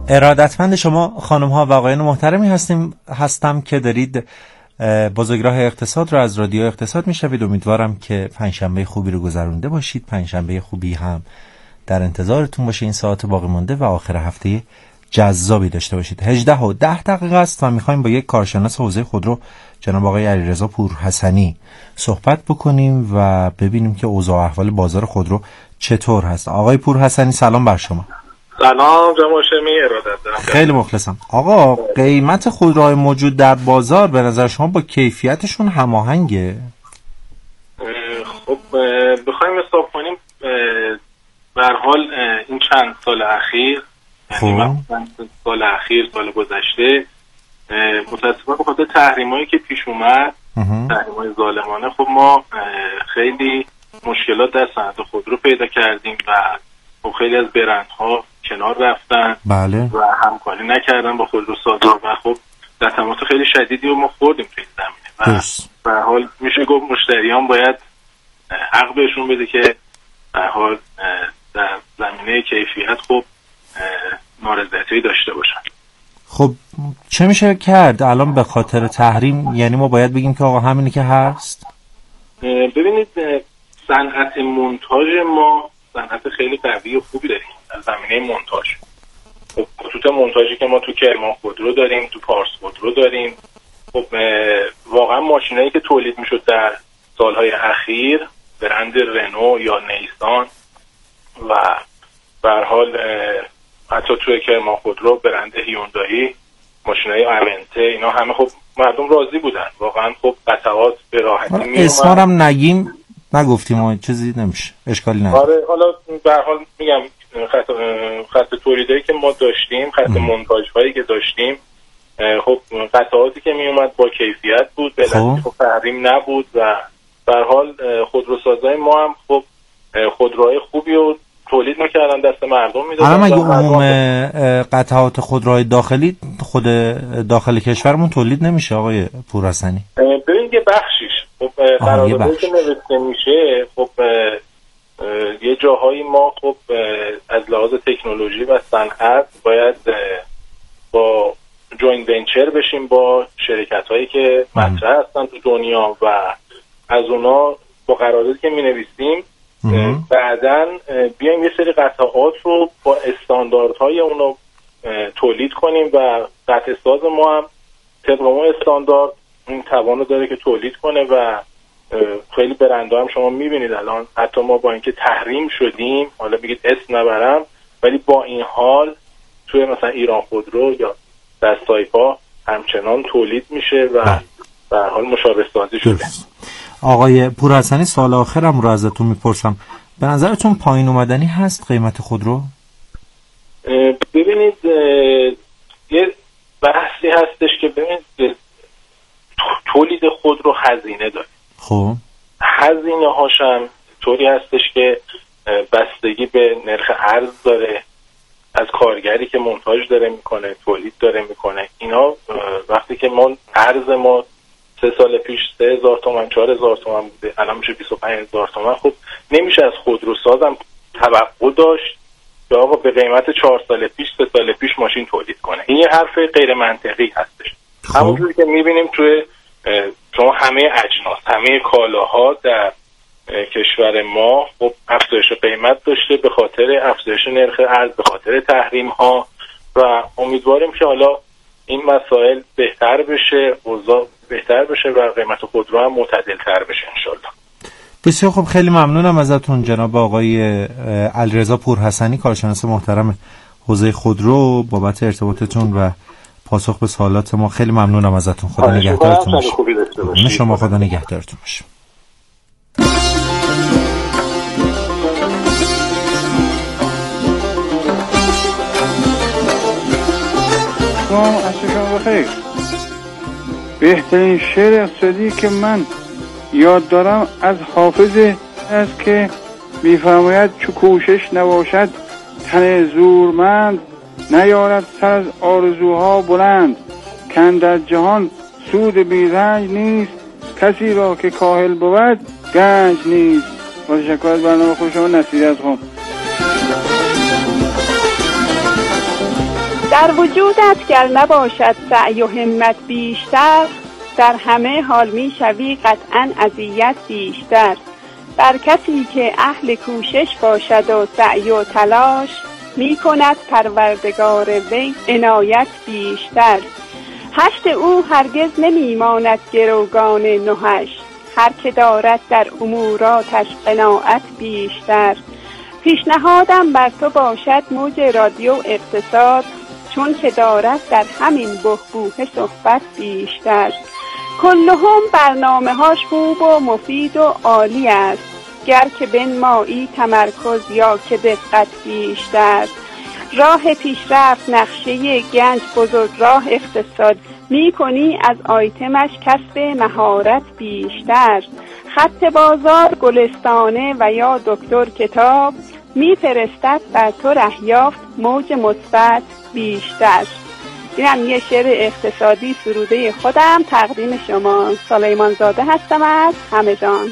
ارادتمند شما خانم ها و آقایان محترمی هستم که دارید بزرگراه اقتصاد رو از رادیو اقتصاد میشنوید. امیدوارم که پنجشنبه خوبی رو گذرونده باشید، پنجشنبه خوبی هم در انتظارتون باشه، این ساعت باقی مونده و آخر هفته جذابی داشته باشید. 18:10 است و میخوایم با یک کارشناس حوزه خودرو جناب آقای علیرضا پورحسنی صحبت بکنیم و ببینیم که اوضاع و احوال بازار خودرو چطور هست. آقای پورحسنی سلام بر شما. سلام جناب هاشمی، ارادت دارم. خیلی مخلصم. آقا قیمت خودروهای موجود در بازار به نظر شما با کیفیتشون هماهنگه؟ خب بخوایم حساب کنیم به هر حال این چند سال اخیر، سال اخیر، سال گذشته، متأسفانه به خاطر تحریمایی که پیش اومد، تحریمای ظالمانه، خب ما خیلی مشکلات در صنعت خودرو پیدا کردیم و خب خیلی از برندها کنار رفتن. بله. و همکاری نکردن با خودروسازا و خب در تماس خیلی شدیدی رو ما خوردیم توی زمینه و به هر حال میشه گفت مشتریان باید حق بهشون بده که به هر حال در زمینه کیفیت خب نارضایتی داشته باشن. خب چه میشه کرد الان به خاطر تحریم؟ یعنی ما باید بگیم که آقا همینی که هست؟ ببینید صنعت مونتاژ ما صنعت خیلی قوی و خوبی داریم در زمینه مونتاژ. خب خطوط مونتاژی که ما تو کرمان خودرو داریم، تو پارس خودرو داریم، خب واقعا ماشینایی که تولید میشد در سالهای اخیر برند رنو یا نیسان و به هر حال حتی توی کرمان خودرو برند هیوندایی، ماشینای اونته، اینا همه خب مردم راضی بودن. واقعا خب قطعات به راحتی میومد. اسمارم نگیم، نگفتیم ما چیزی نمیشه، اشکالی نداره. آره حالا به هر حال میگم خط تولیدایی که ما داشتیم، خط مونتاژهایی که داشتیم، خب قطعاتی که میومد با کیفیت بود، به خب تحریم نبود و به هر حال خودروسازای ما هم خب خودروهای خوبی رو تولید میکردن، دست مردم میدادن. الان مگه عموم قطعات خودروهای داخلی خود داخل کشورمون تولید نمیشه آقای پورحسنی؟ ببین یه بخشیش خب قراردادی که نوشته میشه، خب یه جاهایی ما خب از لحاظ تکنولوژی و صنعت باید با جوینت ونچر بشیم با شرکت هایی که مطرح هستن تو دنیا و از اونا با قراردادی که می نویسیم بعدن بیایم یه سری قطعات رو با استانداردهای اونو تولید کنیم و قطع ساز ما هم طبق اون استاندارد این توانو داره که تولید کنه و خیلی برندها هم شما میبینید الان حتی ما با اینکه تحریم شدیم، حالا بگید اسم نبرم، ولی با این حال توی مثلا ایران خودرو یا دستایپا همچنان تولید میشه و به هر حال مشابه سازی شده. آقای پورحسنی سوال آخرم رو ازتون میپرسم، به نظرتون پایین اومدنی هست قیمت خودرو؟ ببینید یه بحثی هستش که ببینید تولید خودرو هزینه داره. خب هزینه هاشم طوری هستش که بستگی به نرخ ارز داره، از کارگری که مونتاژ داره میکنه، تولید داره میکنه. اینا وقتی که ما ارز ما 3 سال پیش 3000 تومان 4000 تومان بوده، الان میشه 25000 تومان. خب نمیشه از خودروسازم توقع داشت که آقا به قیمت 4 سال پیش 3 سال پیش ماشین تولید کنه. این یه حرف غیر منطقی هستش. همونجوری که میبینیم توی شما همه اجناس، همه کالاها در کشور ما خب افزایش قیمت داشته به خاطر افزایش نرخ ارز، به خاطر تحریم ها و امیدواریم که حالا این مسائل بهتر بشه، اوضاع بهتر بشه و قیمت خودرو هم معتدل تر بشه انشالله. بسیار خب، خیلی ممنونم ازتون جناب آقای علیرضا پورحسنی، کارشناس محترم حوزه خودرو، بابت ارتباطتون و پاسخ به سوالات ما. خیلی ممنونم ازتون. خدا نگهدارتون باشه. شما خدا نگهدارتون باشه. عصرشون بخیر. بهترین شعر اقتصادی که من یاد دارم از حافظ است که میفرماید چو کوشش نباشد تن زورمند، نیارد سر از آرزوها بلند، کن در جهان سود بی رنج نیست، کسی را که کاهل بود گنج نیست. با تشکر از برنامه خوب شما، نصیری از قم. در وجودت گر نباشد سعی و همت بیشتر، در همه حال می شوی قطعاً اذیت بیشتر. بر کسی که اهل کوشش باشد و سعی و تلاش، می کند پروردگار وی عنایت بیشتر. هشت او هرگز نمی ماند گروگان نهش، هر که دارد در اموراتش قناعت بیشتر. پیشنهادم بر تو باشد موج رادیو اقتصاد، چون که دارد در همین بحبوحه صحبت بیشتر. کلهم برنامه‌هاش خوب و مفید و عالی است، گر که بنمایی تمرکز یا که دقت بیشتر. راه پیشرفت نقشه گنج بزرگ راه اقتصاد، می کنی از آیتمش کسب مهارت بیشتر. خط بازار گلستانه و یا دکتر کتاب، می فرستد بر تو رهیافت موج مثبت بیشتر. اینم یه شعر اقتصادی سروده خودم تقدیم شما. سلیمان زاده هستم از همدان.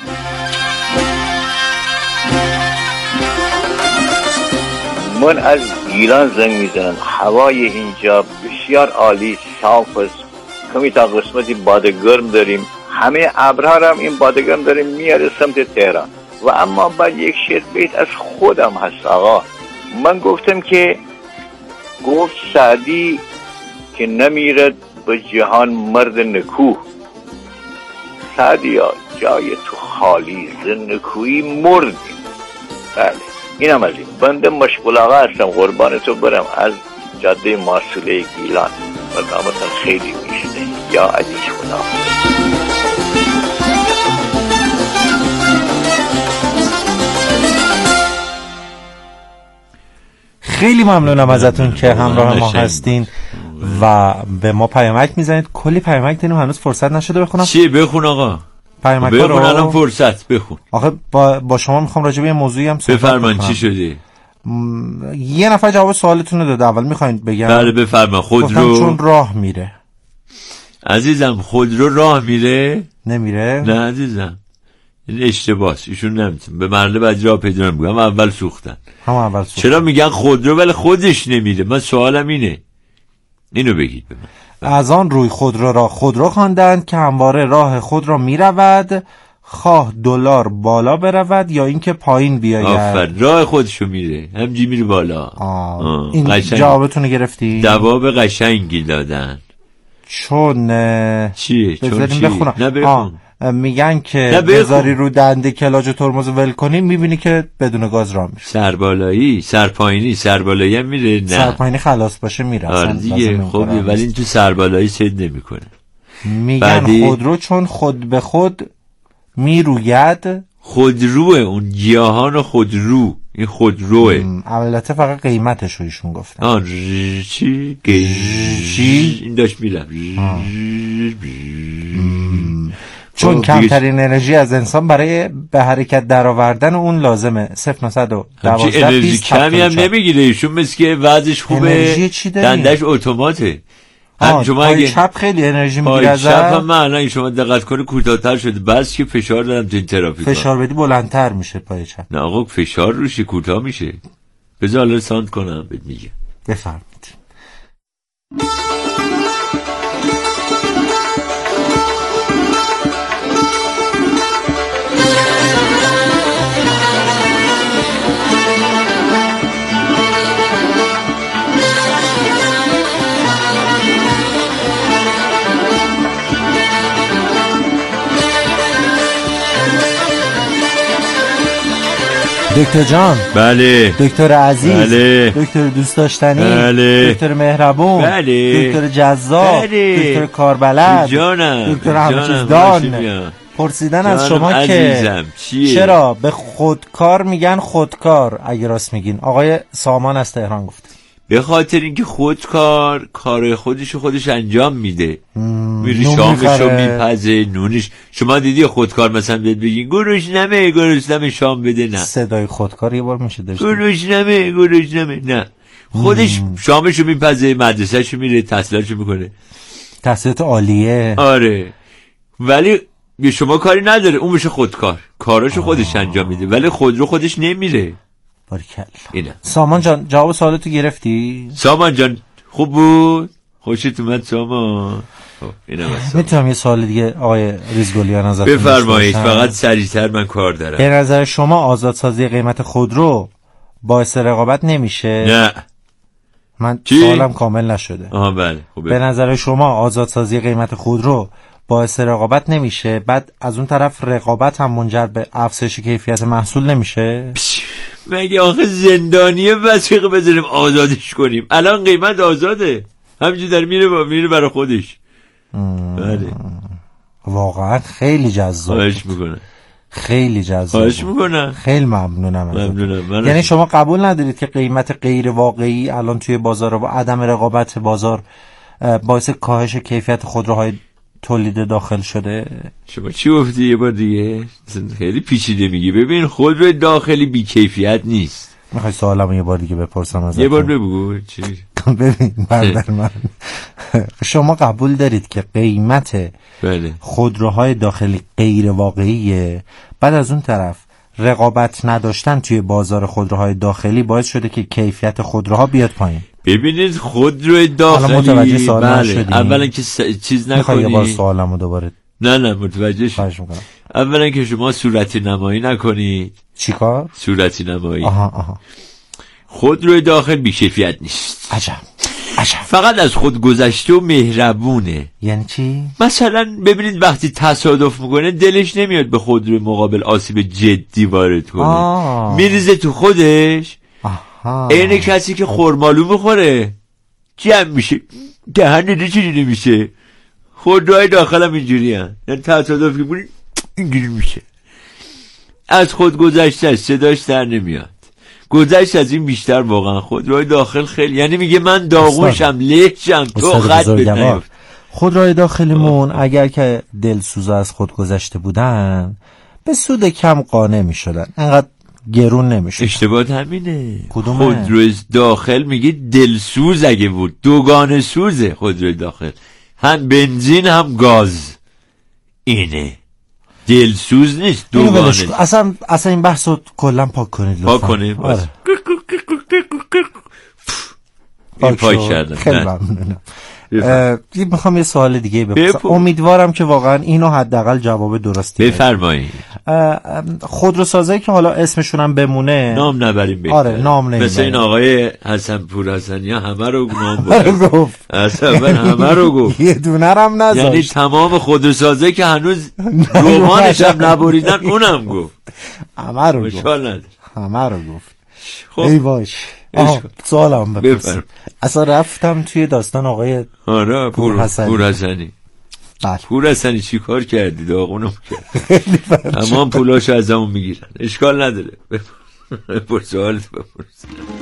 من از گیلان زنگ میزنم. هوای اینجا بسیار عالی، صاف است. کمی تا قسمتی باد گرم داریم، همه ابرها هم این باد گرم داریم میاره سمت تهران. و اما بعد یک شعر بیت از خودم هست آقا. من گفتم که گفت سعدی که نمیرد به جهان مرد نکوه. سعدیا جای تو خالی، زنکویی مردیم. بله اینم از این. بنده مشغول آقا هستم، قربان تو برم از جاده ماسوله گیلان. برنامه‌تون خیلی میشنه. یا عزیز خدا. خیلی ممنونم ازتون که همراه ما هستین و به ما پیامک میزنید. کلی پیامک داریم، هنوز فرصت نشده بخونم. چی بخون آقا؟ پیامک بخون الان فرصت بخون. آخه با شما میخوام راجع به یه موضوعی هم صحبت بفرمایید. چی شده؟ یه نفر جواب سوالتون رو داده، اول میخواین بگم؟ بله بفرما. خودرو چون راه میره. عزیزم خودرو راه میره؟ نمیره؟ نه عزیزم این اشتباهه. ایشون نمیتونه به مرحله بعد راه پیدا نمیکنه. هم اول سوختن. چرا میگن خودرو ولی خودش نمیره؟ من سوالم اینه، اینو بگید به من. از آن روی خودرو را خودرو خواندند که همواره راه خود را میرود، خواه دلار بالا برود یا اینکه پایین بیاید. آفر راه خودشو میره، همجی میره بالا. این جوابتون رو گرفتی؟ جواب قشنگی دادن. چون چیه؟ چون چی؟ نه بخون. میگن که بذاری رو دنده کلاج و ترمز ول کنی میبینی که بدون گاز راه میره. سربالایی، سرپایینی. سربالایی هم میره؟ نه سرپایینی خلاص باشه میره. آره دیگه. خب ولی این تو سربالایی سید نمیکنه. میگن خودرو چون خود به خود میروید. خودروه اون گیاهان خودرو. این خودروه. البته فقط قیمتش رو ایشون گفتن. چی؟ این داشت میرم. چون کمترین انرژی از انسان برای به حرکت درآوردن اون لازمه. 0.912 انرژی کمی هم نمیگیره ایشون، مثل که وضعش خوبه، دندش اتوماته. پای چپ خیلی انرژی میگیره. پای چپ هم من الان شما دقت کنی کوتاه‌تر شده، بس که فشار دادم تو این ترافیک. فشار بدی بلندتر میشه پای چپ. نه آقا فشار روش کوتاه میشه. بذار الان ساند کنم بهت میگم. بفرمایید. دکتر جان. بله. دکتر عزیز. بله. دکتر دوست داشتنی. بله. دکتر مهربون. بله. دکتر جذاب. بله. دکتر کاربلد. جانم. دکتر همچیزدان. پرسیدن از شما که چرا به خودکار میگن خودکار اگه راست میگین. آقای سامان از تهران گفت به خاطر اینکه خودکار کار خودش انجام میده. میری شامشو میپزه، نونش. شما دیدی خودکار مثلا بگین گروشنمه شام بده؟ نه. صدای خودکار یه بار میشه داشت. گروشنمه نه. خودش شامشو میپزه، مدرسهشو میره، تحصیلاتشو میکنه، تحصیلات عالیه. آره ولی شما کاری نداره، اون میشه خودکار، کاراشو خودش انجام میده ولی خودرو خودش نمیره. باریکلا. سامان جان جواب سوالتو گرفتی؟ سامان جان خوب بود؟ خوشت اومد شما؟ میتونم یه سوال دیگه آقای ریزگلیان ازتون بفرمایید؟ فقط سریعتر، من کار دارم. به نظر شما آزادسازی قیمت خودرو باعث رقابت نمیشه؟ نه. من سوالم کامل نشده. بله. به نظر شما آزادسازی قیمت خودرو باعث رقابت نمیشه، بعد از اون طرف رقابت هم منجر به افزایش کیفیت محصول نمیشه؟ مگه آخه زندانیه وثیقه بذاریم آزادش کنیم؟ الان قیمت آزاده، همینجوری داره میره برای خودش. بله. واقعا خیلی جذاب. خواهش میکنم. خیلی جذاب. خواهش میکنم. خیلی ممنونم. یعنی شما قبول ندارید که قیمت غیر واقعی الان توی بازار و عدم رقابت بازار باعث کاهش کیفیت خودروهای تولید داخل شده؟ شما چی گفتی یه بار دیگه؟ خیلی پیچیده میگی. ببین خودروی داخلی بی کیفیت نیست. میخوای سوالمو یه بار دیگه بپرسم ازت؟ یه بار بگو. چی؟ ببین برادر من، شما قبول دارید که قیمت خودروهای داخلی غیر واقعیه، بعد از اون طرف رقابت نداشتن توی بازار خودروهای داخلی باعث شده که کیفیت خودروها بیاد پایین؟ ببینید خودروی داخلی، متوجه سوالم شدید؟ اولا که چیز نکنی. میخوای یه بار سوالمو دوباره؟ نه متوجه شد. اولا که شما صورتی نمایی نکنید. چیکار؟ صورتی نمایی. آها. خودروی داخل بی‌کیفیت نیست. عجب. فقط از خود گذشته و مهربونه. یعنی چی؟ مثلا ببینید وقتی تصادف میکنه دلش نمیاد به خودروی مقابل آسیب جدی وارد کنه، میریزه تو خودش. اینه کسی که خرمالو میخوره جمع میشه، دهن چیزی نمیشه. خودروهای داخل هم اینجوری هن، یعنی تصادفی بود اینجوری میشه. از خود گذشته صداش در نمیاد. گذشت از این بیشتر واقعا خودروهای داخل خیلی، یعنی میگه من داغونشم لهشم تو خط بدنیم. خودروهای داخلیمون اگر که دلسوز از خود گذشته بودن به سود کم قانع میشدن، انقدر گرون نمیشد. اشتباه همینه. خودروی داخل میگه دلسوز اگه بود، دوگانه سوزه خودروی داخل، هم بنزین هم گاز. اینه دلسوز نیست، دوگانه. اصلا این بحثو کلا پاک کنید لطفا. پاک کنید. این پاک کردم. خیلی ممنونم. میخوام یه سوال دیگه بپرسم. امیدوارم که واقعا اینو حداقل جواب درستی بفرمایید. خودروسازایی که حالا اسمشون هم بمونه، نام نبریم بهتره. آره نام نمیبریم. مثل این آقای حسن پور حسنی همه رو نام برد. اصلا همه رو گفت. یه دونه هم نذاشت. یعنی تمام خودروسازایی که هنوز رومانش هم نبریدن اونم گفت. همه رو گفت. همه رو گفت. ای باش. سوالم بپرسم. اصلا رفتم توی داستان آقای پور حسنی. پور حسنی چی کار کردی؟ داغونم کرد. تمام پولاشو از همون میگیرن. اشکال نداره. بپرس سوالت بپرس.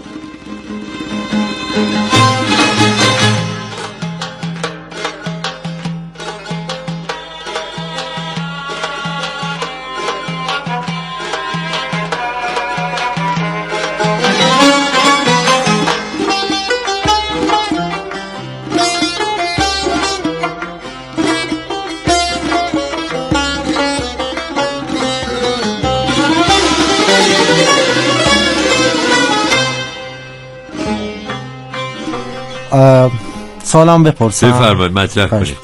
سلام بپرسم. بفرمایید مطرح کنید.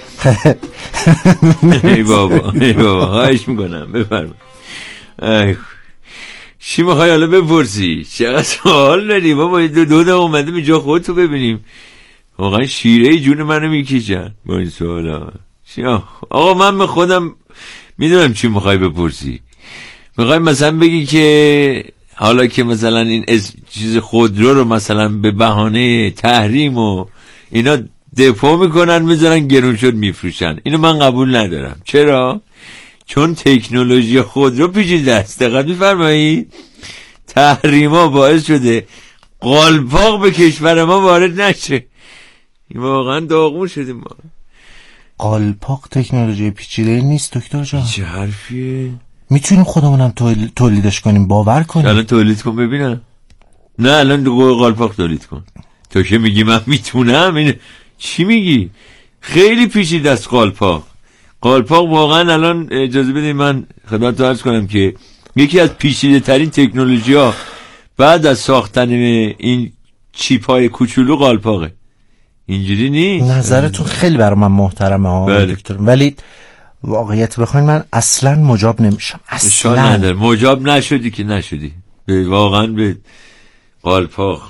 ای بابا خواهش میکنم بفرمایید. چی میخوای حالا بپرسی؟ چقدر سوال داری بابا؟ دو دقیقه اومدیم اینجا خودتو ببینیم. واقعا شیره جون منو میکشن با این سوالا. آقا من به خودم میدونم چی میخوای بپرسی. میخوای مثلا بگی که حالا که مثلا این چیز خودرو رو مثلا به بهانه تحریم و اینا دفاع میکنن میذارن گرون شد میفروشن، اینو من قبول ندارم. چرا؟ چون تکنولوژی خودرو پیچیده است. دقت می‌فرمایید؟ تحریما باعث شده قالپاق به کشور ما وارد نشه. این واقعا داغون شدیم ما. قالپاق تکنولوژی پیچیده نیست دکتر جان. چه حرفیه؟ میتونیم خودمونم تولیدش کنیم، باور کنیم. الان تولید کن ببینم. نه الان قالپاق تولید کن. تو که میگی من میتونم، این چی میگی؟ خیلی پیچیده است قالپاق واقعا. الان اجازه بدید من خدمتتون عرض کنم که یکی از پیچیده ترین تکنولوژی ها بعد از ساختن این چیپ های کوچولو قالپاقه. اینجوری نیست. نظرتون خیلی برای من محترمه ها دکتر، ولی واقعیت بخواین من اصلا مجاب نمیشم. اصلا مجاب نشدی که نشدی، واقعا به قالپاق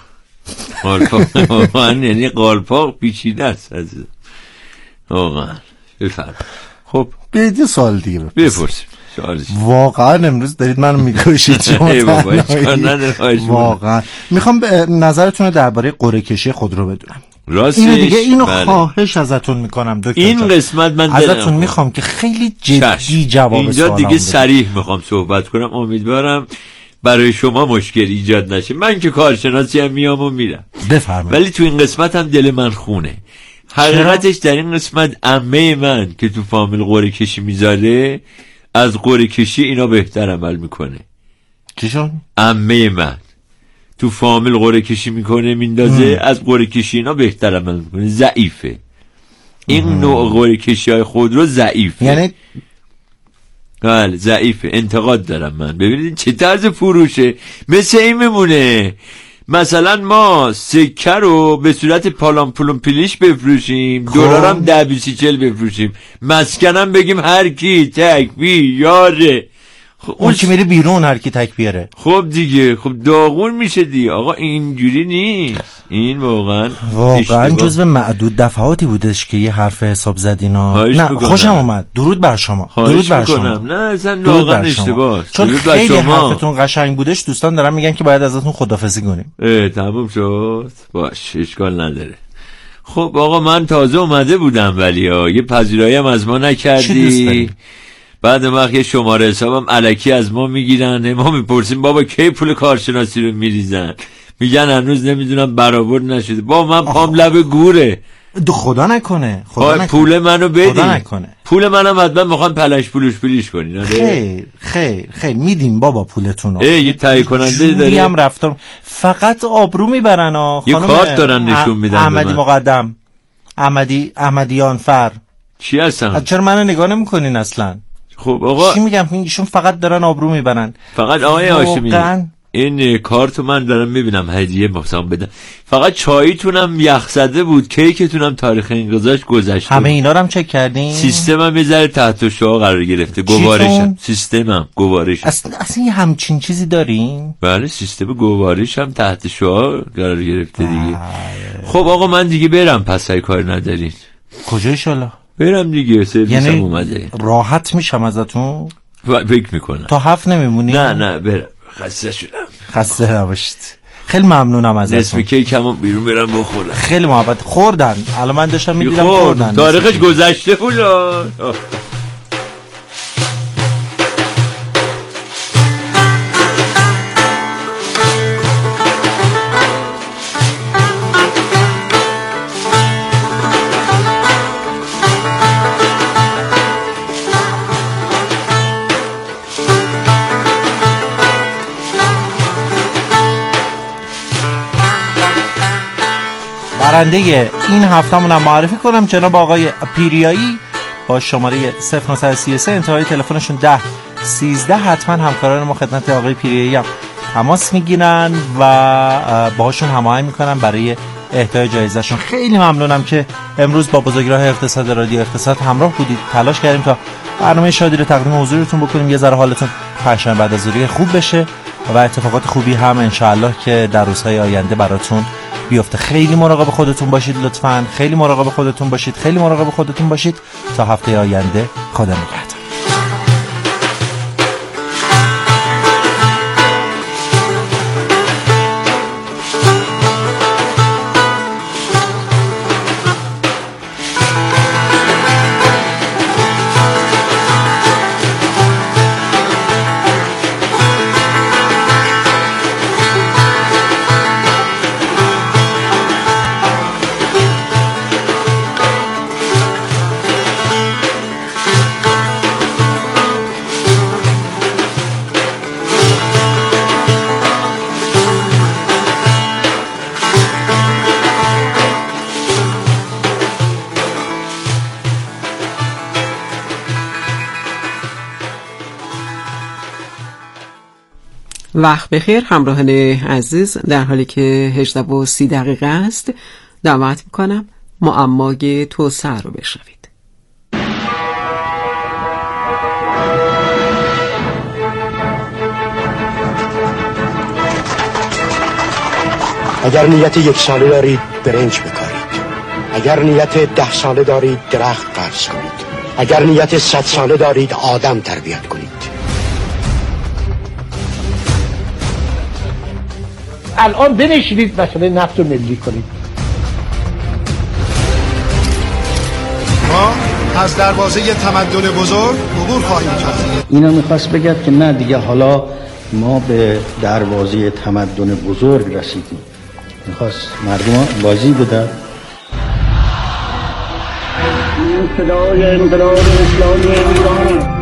واقعا یعنی قالپاق پیچیده است عزیزم واقعا. بفرم. خب بیایید سوال دیگه بپرسیم. واقعا امروز دارید منو میکشید شما. واقعا میخوام نظرتون رو درباره قرعه کشی خودرو بدونم. اینو دیگه اینو خواهش ازتون میکنم دکتر. این قسمت من ازتون میخوام که خیلی جدی جواب اینجا دیگه صریح میخوام صحبت کنم. امیدوارم برای شما مشکل ایجاد نشه. من که کارشناسی هم میام و میرم. بفرمایید. ولی تو این قسمت هم دل من خونه. حقیقتش در این قسمت عمه من که تو فامیل قرعه کشی میذاره از قرعه کشی اینا بهتر عمل میکنه. چیشون؟ عمه من تو فامیل قرعه کشی میکنه میندازه، از قرعه کشی اینا بهتر عمل میکنه. ضعیفه این نوع قرعه کشی های خودرو، ضعیفه. یعنی بله ضعیفه. انتقاد دارم من. ببینید چه طرز فروشه. مثل این میمونه مثلا ما سکه رو به صورت پالان پولون پلیش بفروشیم، دلارم 10-20-40 بفروشیم، مسکنم بگیم هر کی تکبیر یاره. خب اون که میره بیرون هر کی تکبیره. خب دیگه خب داغون میشه دیگه آقا. اینجوری نیست. این واقعا جزو معدود دفعاتی بودش که یه حرف حساب زدینا. نه خوشم اومد. درود بر شما. درود بر شما. نه اصلا واقعا اشتباهه. چون خیلی حرفتون قشنگ بودش. دوستان دارن میگن که باید ازتون خداحافظی کنیم. تموم شد. باش اشکال نداره. خب آقا من تازه اومده بودم ولی یه پذیرایی هم از ما نکردی. بعد وقت یه شماره حسابم الکی از ما میگیرن. ما میپرسیم بابا کی پول کارشناسی رو میریزن؟ میگن هنوز نمیدونم برآورد نشده. با من پام لب گوره. خدا نکنه. پول منو بدی. خدا نکنه. پول منم حتما میخوان پلش پولیش کنین. خیر میدیم بابا پولتون رو. یه تایید کننده داره. هم رفتم فقط آبرو میبرن ها. یه کارت دارن نشون میدن. احمدی مقدم، احمدیان فر چی هستن؟ چرا منو نگاه نمیکنین اصلا؟ خب آقا چی میگم؟ ایشون فقط دارن آبرو میبرن. فقط آقای هاشمی این کارتو من دارم میبینم هدیه مثلا بدم. فقط چاییتونم یخ زده بود، کیکتونم تاریخ انقضاش گذشته. همه اینا رو هم چک کردین؟ سیستمم یه ذره تحت شعاع قرار گرفته. گوارشم سیستمم گوارش اصلا یه همچین چیزی دارین؟ بله سیستم گوارشم تحت شعاع قرار گرفته دیگه. خب آقا من دیگه برم پس ای کار ندارین. کجا انشالله؟ برم دیگه سرویسم یعنی اومده. راحت میشم ازتون؟ فکر میکنم. تا 7 نمیمونی؟ نه برم. خسته شدم. خسته نباشید. خیلی ممنونم ازتون. نصف کیکمو بیرون برم بخورم. خیلی محبت. خوردن. الان من داشتم میدیدم خوردن. تاریخش گذشته بود. برنده این هفته‌مون هم معرفی کنم جناب آقای پیریایی با شماره 0933 انتهای تلفنشون 1013. حتما همکاران ما خدمت آقای پیریایی هم تماس میگیرن و باهاشون هماهنگ میکنن برای اهدای جایزهشون. خیلی ممنونم که امروز با بزرگراه اقتصاد رادیو اقتصاد همراه بودید. تلاش کردیم تا برنامه شادی رو تقدیم حضورتون بکنیم، یه ذره حالتون پنجشنبه بعد از ظهر خوب بشه و اتفاقات خوبی هم انشاءالله که در روزهای آینده براتون بیفته. خیلی مراقب خودتون باشید لطفاً. خیلی مراقب خودتون باشید. خیلی مراقب خودتون باشید. تا هفته آینده خدا نگهدار. وقت بخیر همراهان عزیز، در حالی که 18:30 است دعوت میکنم معمای توسعه رو بشنوید. اگر نیت 1 ساله دارید برنج بکارید، اگر نیت 10 ساله دارید درخت قرض کنید، اگر نیت 100 ساله دارید آدم تربیت کنید. الان بنشینید مسئله نفت رو ملی کنید. ما از دروازه تمدن بزرگ عبور خواهیم کرد. اینا میخواست بگد که نه دیگه حالا ما به دروازه تمدن بزرگ رسیدیم. میخواست مردم بازی بدن. صدای انقلاب اسلامی ایران.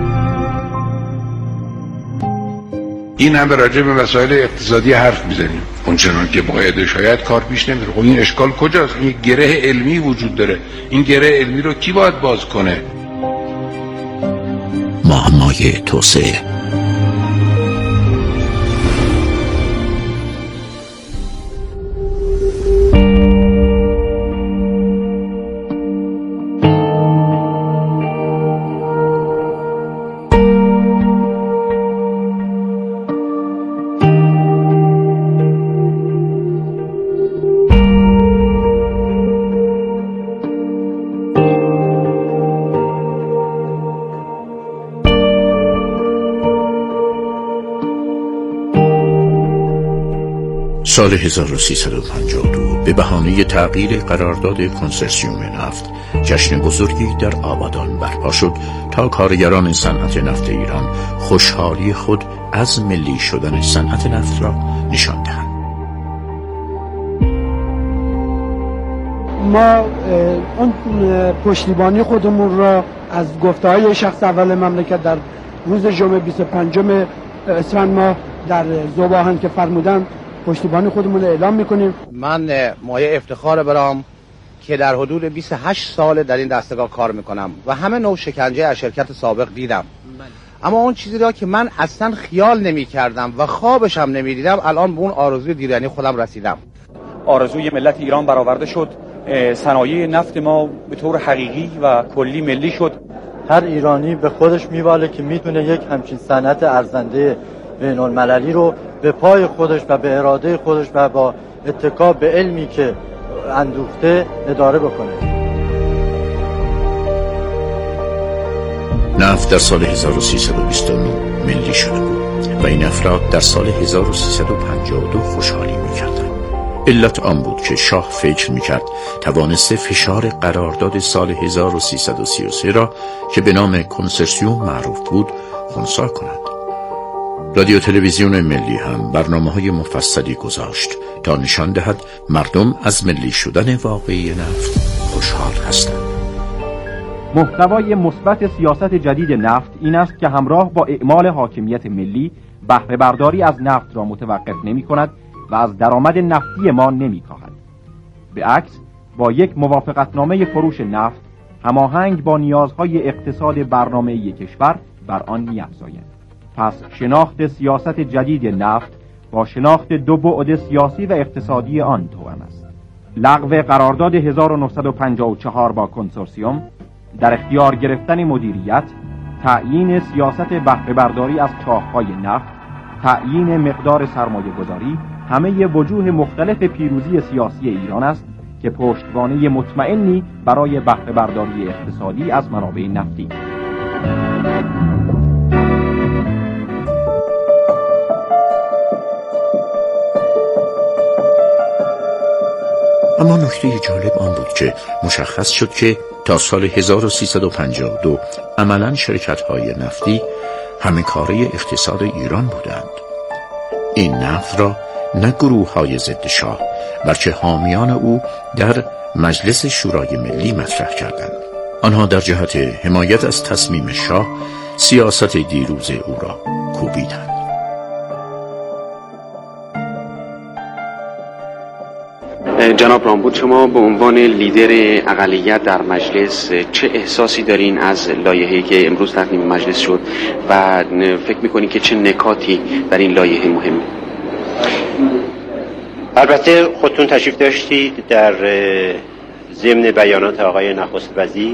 این هم راجع به مسائل اقتصادی حرف میزنیم اونچنان که باید، شاید کار پیش نمیره. خب این اشکال کجاست؟ این گره علمی وجود داره. این گره علمی رو کی باید باز کنه؟ معمای توسعه. سال 1352 به بهانه تغییر قرارداد کنسرسیوم نفت جشن بزرگی در آبادان برپا شد تا کارگران صنعت نفت ایران خوشحالی خود از ملی شدن صنعت نفت را نشان دهند. ما اون پشتیبانی خودمون را از گفته‌های شخص اول مملکت در روز جمعه 25 اسفند ماه در ذوب‌آهن که فرمودن پشتیبانی خودمون اعلام میکنیم. من مایه افتخار برام که در حدود 28 سال در این دستگاه کار میکنم و همه نوع شکنجه از شرکت سابق دیدم، اما اون چیزی را که من اصلا خیال نمی کردم و خوابشم نمی دیدم الان به اون آرزوی دیرینی خودم رسیدم. آرزوی ملت ایران برآورده شد، صنایع نفت ما به طور حقیقی و کلی ملی شد. هر ایرانی به خودش میواله که میتونه یک همچین صنعت ارزنده بین‌المللی رو به پای خودش و به اراده خودش و با اتکا به علمی که اندوخته اداره بکنه. نفت در سال 1329 ملی شده بود و این افراد در سال 1352 خوشحالی می‌کردند. علت آن بود که شاه فکر می‌کرد توانسته فشار قرارداد سال 1333 را که به نام کنسرسیوم معروف بود خنثی کند. رادیو تلویزیون ملی هم برنامه‌های مفصلی گذاشت تا نشان دهد مردم از ملی شدن واقعی نفت خوشحال هستند. محتوای مثبت سیاست جدید نفت این است که همراه با اعمال حاکمیت ملی بهره برداری از نفت را متوقف نمی‌کند و از درآمد نفتی ما نمی‌کاهد. به عکس با یک موافقتنامه فروش نفت هماهنگ با نیازهای اقتصاد برنامه‌ای کشور بر آن می‌افزایند. پس شناخت سیاست جدید نفت با شناخت دو بعد سیاسی و اقتصادی آن توأم است. لغو قرارداد 1954 با کنسورسیوم، در اختیار گرفتن مدیریت، تعیین سیاست بهره برداری از چاه‌های نفت، تعیین مقدار سرمایه گذاری، همه وجوه مختلف پیروزی سیاسی ایران است که پشتوانه مطمئنی برای بهره برداری اقتصادی از منابع نفتی. اما نکته جالب آن بود که مشخص شد که تا سال 1352 عملاً شرکت‌های نفتی همه کاره اقتصاد ایران بودند. این نفت را نه گروه‌های ضد شاه بلکه حامیان او در مجلس شورای ملی مطرح کردند. آنها در جهت حمایت از تصمیم شاه سیاست دیروز او را کوبیدند. جناب رامبود، شما به عنوان لیدر اقلیت در مجلس چه احساسی دارین از لایحه‌ای که امروز تقدیم مجلس شد و فکر می‌کنید که چه نکاتی در این لایحه مهمه؟ البته خودتون تشریف داشتید در ضمن بیانات آقای نخست وزیر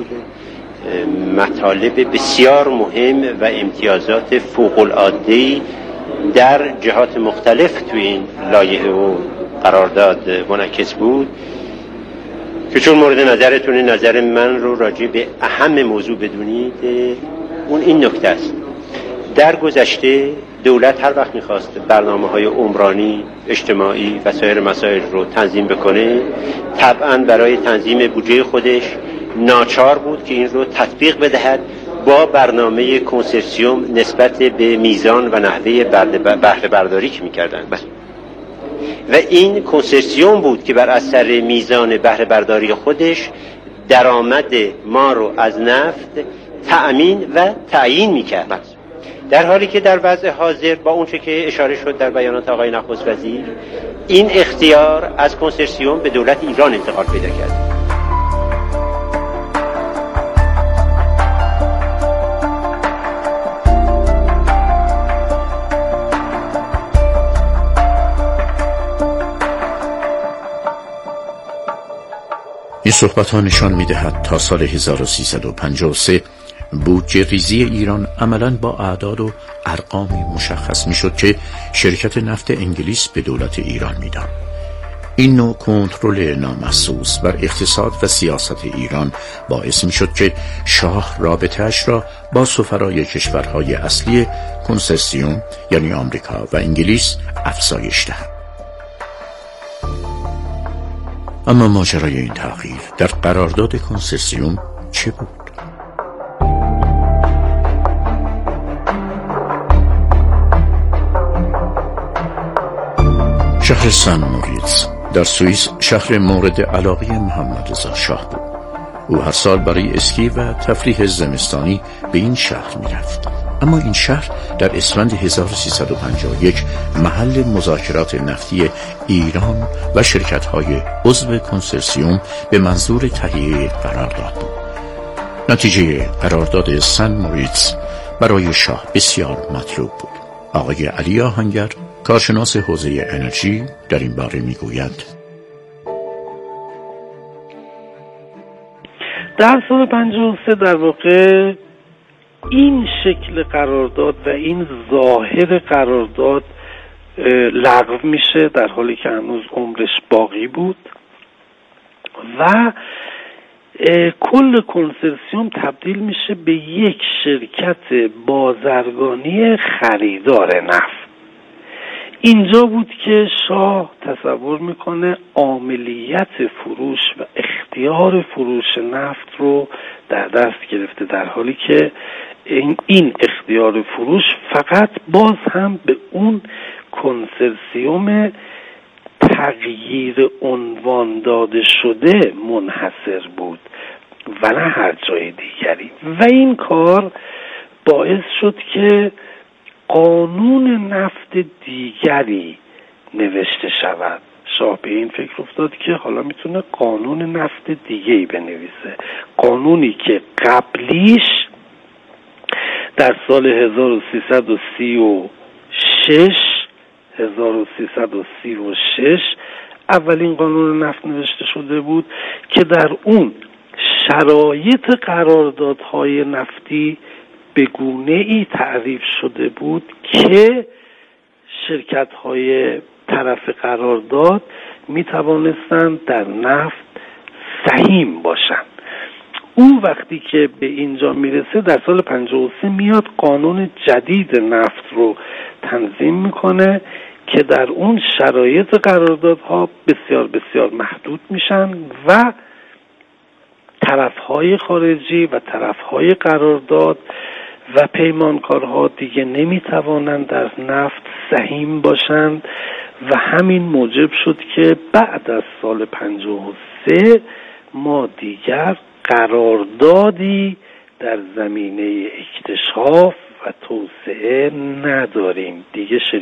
مطالب بسیار مهم و امتیازات فوق‌العاده‌ای در جهات مختلف توی این لایحه و قرارداد منعکس بود که چون مورد نظرتونه نظر من رو راجع به اهم موضوع بدونید، اون این نکته است: در گذشته دولت هر وقت میخواست برنامه‌های عمرانی، اجتماعی و سایر مسائل رو تنظیم بکنه، طبعاً برای تنظیم بودجه خودش ناچار بود که این رو تطبیق بدهد با برنامه کنسرسیوم نسبت به میزان و نحوه بهره برداری که میکردن. و این کنسرسیوم بود که بر اثر میزان بهره برداری خودش درآمد ما رو از نفت تأمین و تعیین میکرد، در حالی که در وضع حاضر با اونچه که اشاره شد در بیانات آقای نخست وزیر، این اختیار از کنسرسیوم به دولت ایران انتقال پیدا کرد. این صحبت ها نشان می دهد تا سال 1353 بودجه ریزی ایران عملاً با اعداد و ارقامی مشخص می شد که شرکت نفت انگلیس به دولت ایران می داد. این نوع کنترل نامحسوس بر اقتصاد و سیاست ایران باعث می شد که شاه رابطه‌اش را با سفرای کشورهای اصلی کنسرسیوم یعنی آمریکا و انگلیس افزایش دهد. اما ماجرای این تغییر در قرارداد کنسرسیوم چه بود؟ شهر سن موریتز در سوئیس شهر مورد علاقه محمد رضا شاه بود. او هر سال برای اسکی و تفریح زمستانی به این شهر می رفت. اما این شهر در اسفند 1351 محل مذاکرات نفتی ایران و شرکت‌های عضو کنسرسیوم به منظور تهیه قرارداد بود. نتیجه قرارداد سن موریتز برای شاه بسیار مطلوب بود. آقای علی آهنگر، کارشناس حوزه انرژی، در این باره میگوید: در سال 53 در واقع این شکل قرارداد و این ظاهر قرارداد لغو میشه، در حالی که هنوز عمرش باقی بود و کل کنسرسیوم تبدیل میشه به یک شرکت بازرگانی خریدار نفت. اینجا بود که شاه تصور میکنه عاملیت فروش و اختیار فروش نفت رو در دست گرفته، در حالی که این اختیار فروش فقط باز هم به اون کنسرسیوم تغییر عنوان داده شده منحصر بود و نه هر جای دیگری. و این کار باعث شد که قانون نفت دیگری نوشته شود. شاه به این فکر افتاد که حالا میتونه قانون نفت دیگه‌ای بنویسه، قانونی که قبلیش در سال 1336 اولین قانون نفت نوشته شده بود که در اون شرایط قراردادهای نفتی به گونه‌ای تعریف شده بود که شرکت‌های طرف قرارداد می توانستند در نفت سهیم باشند. او وقتی که به اینجا میرسه در سال 53 میاد قانون جدید نفت رو تنظیم میکنه که در اون شرایط قراردادها بسیار بسیار محدود میشن و طرفهای خارجی و طرفهای قرارداد و پیمانکارها دیگه نمیتوانند در نفت سهیم باشند و همین موجب شد که بعد از سال 53 ما دیگر قراردادی در زمینه اکتشاف و توسعه نداریم دیگه.